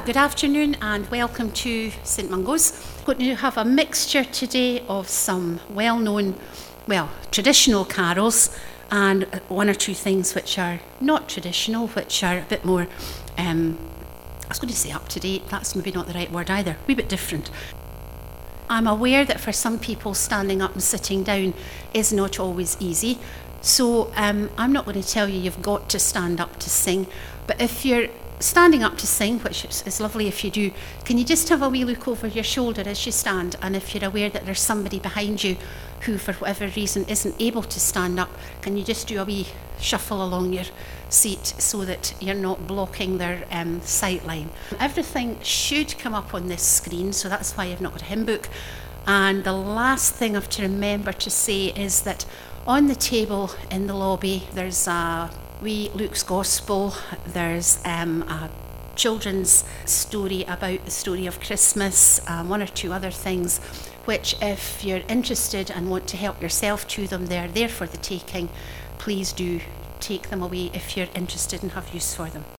Good afternoon and welcome to St Mungo's. We're going to have a mixture today of some well-known, traditional carols and one or two things which are not traditional, which are a bit more, I was going to say up to date, that's maybe not the right word either, a wee bit different. I'm aware that for some people standing up and sitting down is not always easy, so I'm not going to tell you you've got to stand up to sing, but if you're standing up to sing, which is lovely if you do, can you just have a wee look over your shoulder as you stand, and if you're aware that there's somebody behind you who for whatever reason isn't able to stand up, can you just do a wee shuffle along your seat so that you're not blocking their sight line. Everything should come up on this screen, so that's why I've not got a hymn book. And the last thing I have to remember to say is that on the table in the lobby there's a wee Luke's Gospel, there's a children's story about the story of Christmas, one or two other things which, if you're interested and want to help yourself to them, they're there for the taking. Please do take them away if you're interested and have use for them.